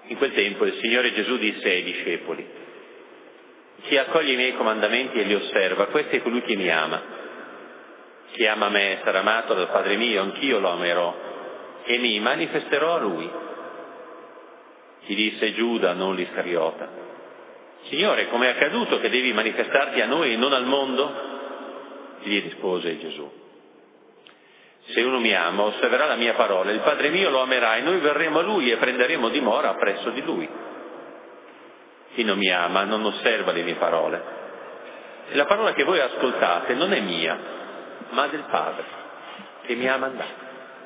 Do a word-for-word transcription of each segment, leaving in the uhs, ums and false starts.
In quel tempo il Signore Gesù disse ai discepoli: chi accoglie i miei comandamenti e li osserva, questo è colui che mi ama. Chi ama me sarà amato dal Padre mio, anch'io lo amerò e mi manifesterò a lui. Gli disse Giuda, non l'Iscariota: Signore, com'è accaduto che devi manifestarti a noi e non al mondo? Gli rispose Gesù: se uno mi ama, osserverà la mia parola, il Padre mio lo amerà e noi verremo a lui e prenderemo dimora presso di lui. Chi non mi ama non osserva le mie parole. E la parola che voi ascoltate non è mia, ma del Padre che mi ha mandato.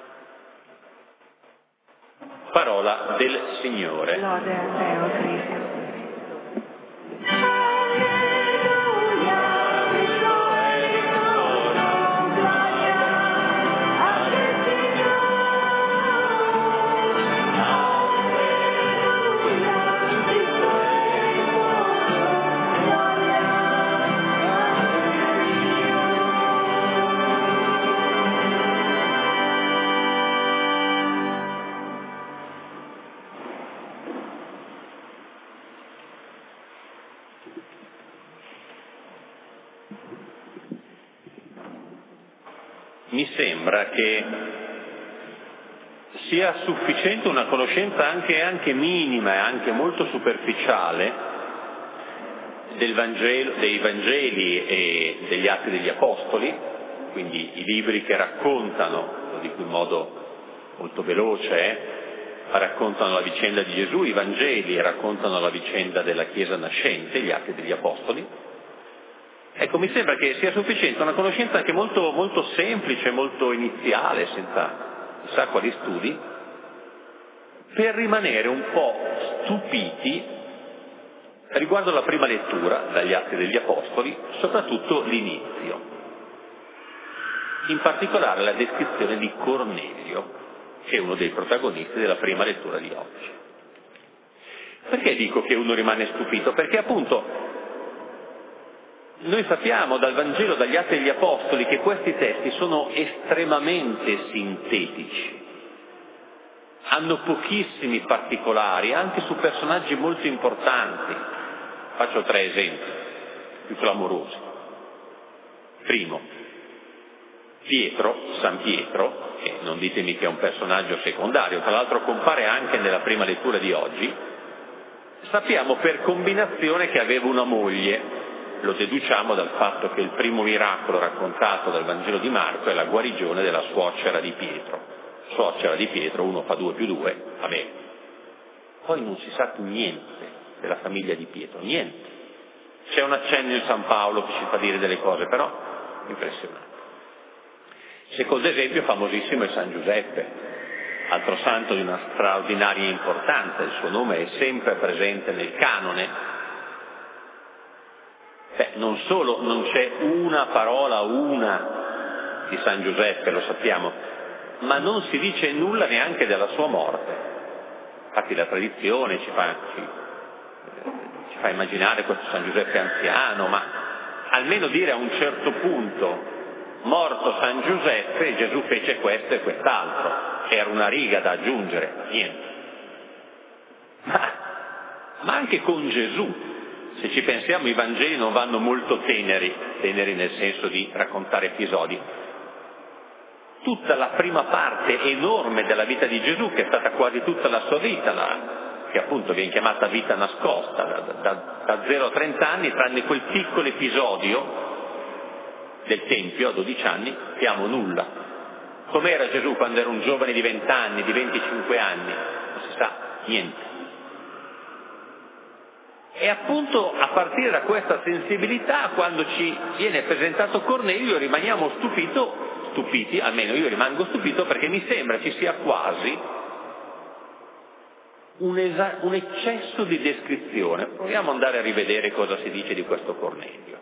Parola del Signore. Lode a te, o Cristo. Mi sembra che sia sufficiente una conoscenza anche, anche minima e anche molto superficiale del Vangelo, dei Vangeli e degli Atti degli Apostoli, quindi i libri che raccontano, lo dico in modo molto veloce, eh, raccontano la vicenda di Gesù, i Vangeli raccontano la vicenda della Chiesa nascente, gli Atti degli Apostoli. Ecco, mi sembra che sia sufficiente una conoscenza anche molto, molto semplice, molto iniziale, senza chissà quali studi, per rimanere un po' stupiti riguardo alla prima lettura dagli Atti degli Apostoli, soprattutto l'inizio. In particolare la descrizione di Cornelio, che è uno dei protagonisti della prima lettura di oggi. Perché dico che uno rimane stupito? Perché appunto noi sappiamo dal Vangelo, dagli Atti degli Apostoli, che questi testi sono estremamente sintetici, hanno pochissimi particolari, anche su personaggi molto importanti. Faccio tre esempi più clamorosi. Primo, Pietro, San Pietro, che non ditemi che è un personaggio secondario, tra l'altro compare anche nella prima lettura di oggi. Sappiamo per combinazione che aveva una moglie. Lo deduciamo dal fatto che il primo miracolo raccontato dal Vangelo di Marco è la guarigione della suocera di Pietro. Suocera di Pietro, uno fa due più due, va bene. Poi non si sa più niente della famiglia di Pietro, niente. C'è un accenno in San Paolo che ci fa dire delle cose, però impressionante. Secondo esempio famosissimo è San Giuseppe, altro santo di una straordinaria importanza, il suo nome è sempre presente nel canone. Beh, non solo non c'è una parola, una di San Giuseppe, lo sappiamo, ma non si dice nulla neanche della sua morte. Infatti la tradizione ci fa, ci, ci fa immaginare questo San Giuseppe anziano, ma almeno dire a un certo punto, morto San Giuseppe, Gesù fece questo e quest'altro. Era una riga da aggiungere, niente. Ma, ma anche con Gesù, se ci pensiamo, i Vangeli non vanno molto teneri, teneri nel senso di raccontare episodi. Tutta la prima parte enorme della vita di Gesù, che è stata quasi tutta la sua vita, la, che appunto viene chiamata vita nascosta, da, da, da zero a trenta anni, tranne quel piccolo episodio del Tempio a dodici anni, abbiamo nulla. Com'era Gesù quando era un giovane di venti anni, di venticinque anni? Non si sa, niente. E appunto a partire da questa sensibilità, quando ci viene presentato Cornelio, rimaniamo stupito, stupiti, almeno io rimango stupito, perché mi sembra ci sia quasi un, esa- un eccesso di descrizione. Proviamo ad andare a rivedere cosa si dice di questo Cornelio.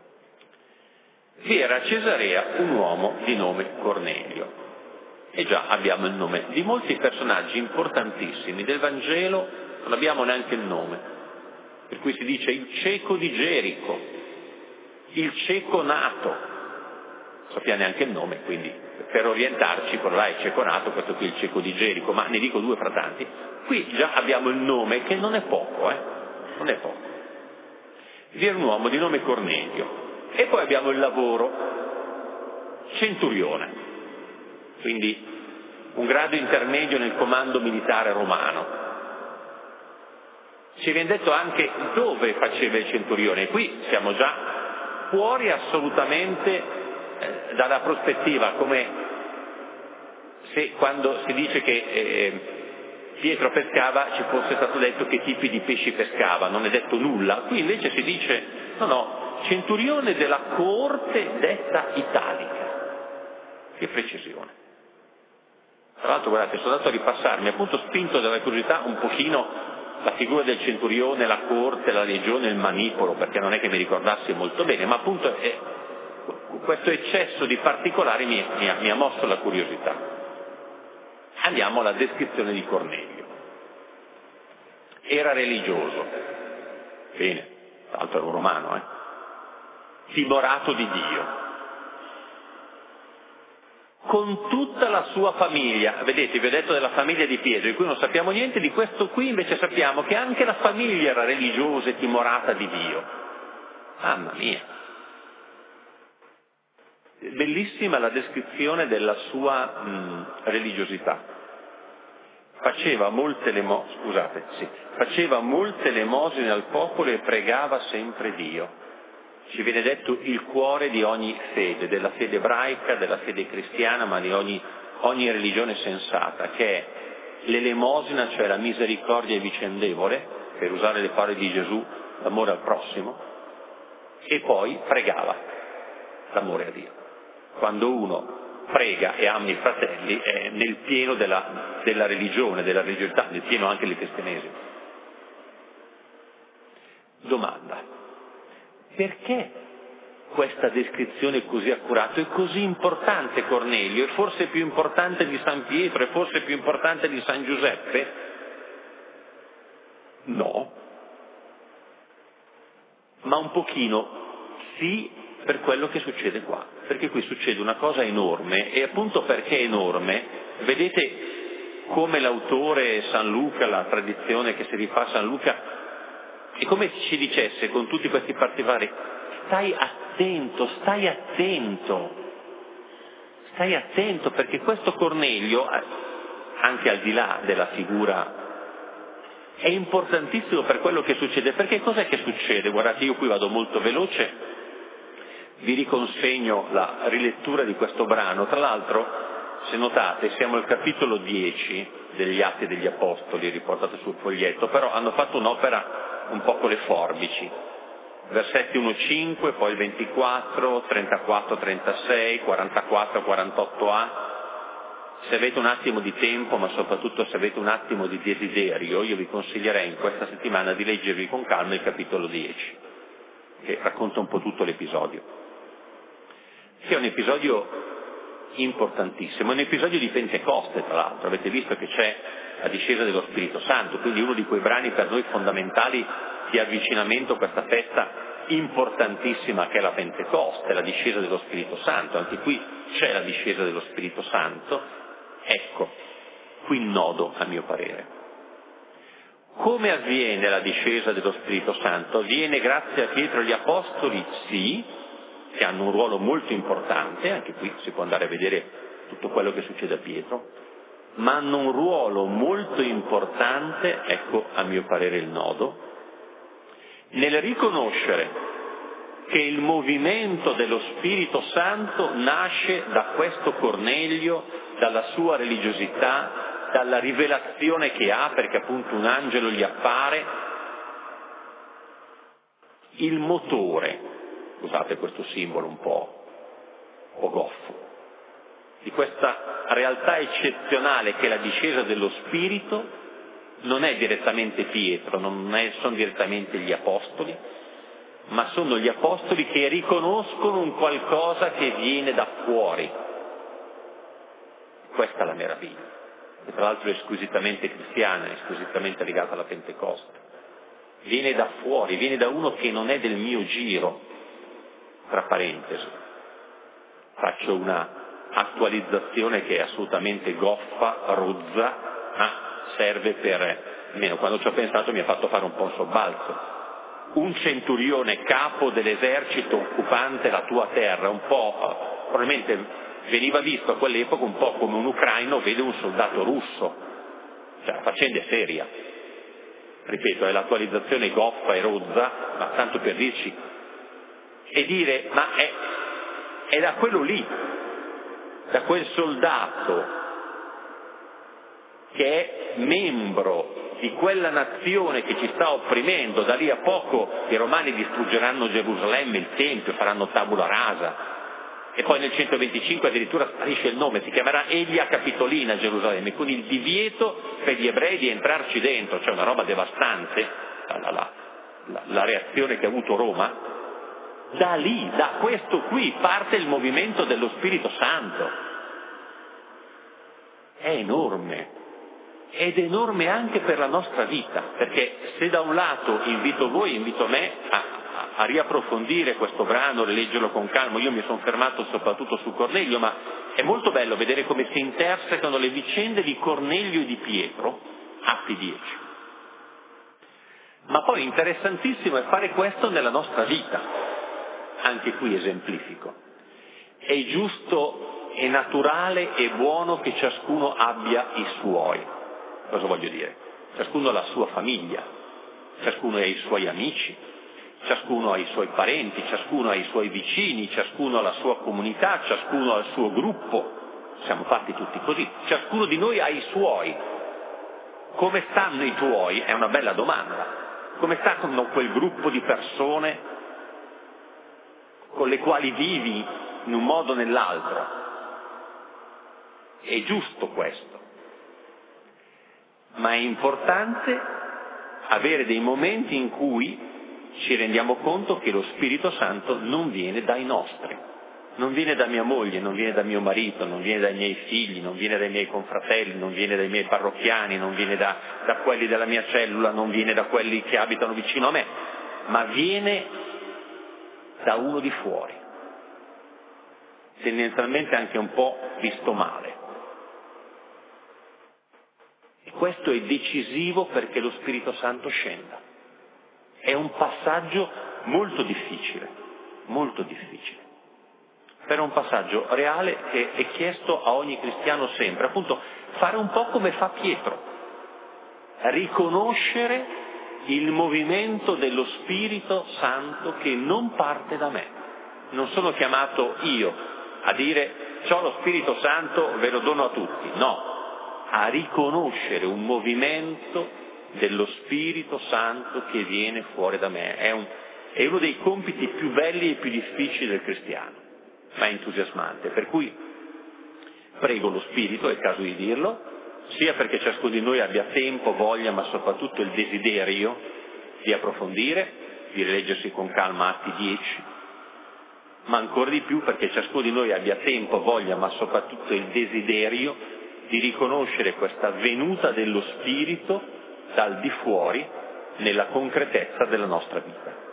Vi era a Cesarea un uomo di nome Cornelio, e già abbiamo il nome di molti personaggi importantissimi del Vangelo, non abbiamo neanche il nome. Per cui si dice il cieco di Gerico, il cieco nato, non sappiamo neanche il nome, quindi per orientarci, quello là è Ceconato, questo qui è il cieco di Gerico, ma ne dico due fra tanti. Qui già abbiamo il nome, che non è poco, eh? Non è poco. Vi è un uomo di nome Cornelio, e poi abbiamo il lavoro, centurione, quindi un grado intermedio nel comando militare romano. Ci viene detto anche dove faceva il centurione, qui siamo già fuori assolutamente eh, dalla prospettiva, come se quando si dice che eh, Pietro pescava ci fosse stato detto che tipi di pesci pescava, non è detto nulla. Qui invece si dice, no no, centurione della coorte detta italica. Che precisione. Tra l'altro, guardate, sono andato a ripassarmi, appunto spinto dalla curiosità un pochino, la figura del centurione, la corte, la legione, il manipolo, perché non è che mi ricordassi molto bene, ma appunto è, questo eccesso di particolari mi, mi, ha, mi ha mosso la curiosità. Andiamo alla descrizione di Cornelio. Era religioso, bene, tra l'altro era un romano, eh? Timorato di Dio, con tutta la sua famiglia. Vedete, vi ho detto della famiglia di Pietro, di cui non sappiamo niente, di questo qui invece sappiamo che anche la famiglia era religiosa e timorata di Dio. Mamma mia! Bellissima la descrizione della sua mh, religiosità. Faceva molte lemo- scusate, sì, faceva molte elemosine al popolo e pregava sempre Dio. Ci viene detto il cuore di ogni fede, della fede ebraica, della fede cristiana, ma di ogni, ogni religione sensata, che è l'elemosina, cioè la misericordia vicendevole, per usare le parole di Gesù, l'amore al prossimo, e poi pregava, l'amore a Dio. Quando uno prega e ama i fratelli è nel pieno della, della religione, della religiosità, nel pieno anche del cristianesimo. Domanda: perché questa descrizione così accurata? È così importante Cornelio? È forse più importante di San Pietro? È forse più importante di San Giuseppe? No. Ma un pochino sì, per quello che succede qua. Perché qui succede una cosa enorme, e appunto perché è enorme, vedete come l'autore San Luca, la tradizione che si rifà a San Luca, è come se ci dicesse con tutti questi particolari: stai attento, stai attento, stai attento, perché questo Cornelio, anche al di là della figura, è importantissimo per quello che succede. Perché cos'è che succede? Guardate, io qui vado molto veloce, vi riconsegno la rilettura di questo brano. Tra l'altro, se notate, siamo al capitolo dieci degli Atti degli Apostoli, riportato sul foglietto, però hanno fatto un'opera un po' con le forbici, versetti uno cinque, poi il ventiquattro, trentaquattro trentasei, quarantaquattro quarantotto a. Se avete un attimo di tempo, ma soprattutto se avete un attimo di desiderio, io vi consiglierei in questa settimana di leggervi con calma il capitolo dieci, che racconta un po' tutto l'episodio, che è un episodio importantissimo, è un episodio di Pentecoste. Tra l'altro avete visto che c'è la discesa dello Spirito Santo, quindi uno di quei brani per noi fondamentali di avvicinamento a questa festa importantissima che è la Pentecoste, la discesa dello Spirito Santo. Anche qui c'è la discesa dello Spirito Santo. Ecco, qui il nodo, a mio parere. Come avviene la discesa dello Spirito Santo? Avviene grazie a Pietro e agli Apostoli, sì, che hanno un ruolo molto importante, anche qui si può andare a vedere tutto quello che succede a Pietro, ma hanno un ruolo molto importante, ecco a mio parere il nodo, nel riconoscere che il movimento dello Spirito Santo nasce da questo Cornelio, dalla sua religiosità, dalla rivelazione che ha, perché appunto un angelo gli appare. Il motore, usate questo simbolo un po', un po' goffo, di questa realtà eccezionale che è la discesa dello Spirito, non è direttamente Pietro, non è, sono direttamente gli Apostoli, ma sono gli Apostoli che riconoscono un qualcosa che viene da fuori. Questa è la meraviglia, che tra l'altro è squisitamente cristiana, è squisitamente legata alla Pentecoste. Viene da fuori, viene da uno che non è del mio giro. Tra parentesi, faccio una attualizzazione che è assolutamente goffa, rozza, ma serve per, almeno quando ci ho pensato mi ha fatto fare un po' un sobbalzo. Un centurione capo dell'esercito occupante la tua terra, un po', probabilmente veniva visto a quell'epoca un po' come un ucraino vede un soldato russo, cioè la faccenda è seria. Ripeto, è l'attualizzazione goffa e rozza, ma tanto per dirci, e dire, ma è, è da quello lì, da quel soldato che è membro di quella nazione che ci sta opprimendo, da lì a poco i romani distruggeranno Gerusalemme, il Tempio, faranno tabula rasa, e poi nel centoventicinque addirittura sparisce il nome, si chiamerà Elia Capitolina Gerusalemme, con il divieto per gli ebrei di entrarci dentro, cioè una roba devastante, la, la, la, la reazione che ha avuto Roma. Da lì, da questo qui, parte il movimento dello Spirito Santo. È enorme. Ed enorme anche per la nostra vita, perché se da un lato invito voi, invito me a, a, a riapprofondire questo brano, rileggerlo con calma, io mi sono fermato soprattutto su Cornelio, ma è molto bello vedere come si intersecano le vicende di Cornelio e di Pietro, Atti dieci. Ma poi interessantissimo è fare questo nella nostra vita, anche qui esemplifico. È giusto, è naturale e buono che ciascuno abbia i suoi. Cosa voglio dire? Ciascuno ha la sua famiglia, ciascuno ha i suoi amici, ciascuno ha i suoi parenti, ciascuno ha i suoi vicini, ciascuno ha la sua comunità, ciascuno ha il suo gruppo. Siamo fatti tutti così. Ciascuno di noi ha i suoi. Come stanno i tuoi? È una bella domanda. Come sta con quel gruppo di persone con le quali vivi in un modo o nell'altro? È giusto questo. Ma è importante avere dei momenti in cui ci rendiamo conto che lo Spirito Santo non viene dai nostri, non viene da mia moglie, non viene da mio marito, non viene dai miei figli, non viene dai miei confratelli, non viene dai miei parrocchiani, non viene da, da quelli della mia cellula, non viene da quelli che abitano vicino a me, ma viene da uno di fuori, tendenzialmente anche un po' visto male. Questo è decisivo perché lo Spirito Santo scenda. È un passaggio molto difficile, molto difficile. Però è un passaggio reale che è chiesto a ogni cristiano sempre, appunto fare un po' come fa Pietro, riconoscere il movimento dello Spirito Santo che non parte da me. Non sono chiamato io a dire c'ho lo Spirito Santo, ve lo dono a tutti, no. A riconoscere un movimento dello Spirito Santo che viene fuori da me. È, un, è uno dei compiti più belli e più difficili del cristiano, ma è entusiasmante. Per cui prego lo Spirito, è il caso di dirlo, sia perché ciascuno di noi abbia tempo, voglia, ma soprattutto il desiderio di approfondire, di rileggersi con calma Atti dieci, ma ancora di più perché ciascuno di noi abbia tempo, voglia, ma soprattutto il desiderio di riconoscere questa venuta dello Spirito dal di fuori nella concretezza della nostra vita.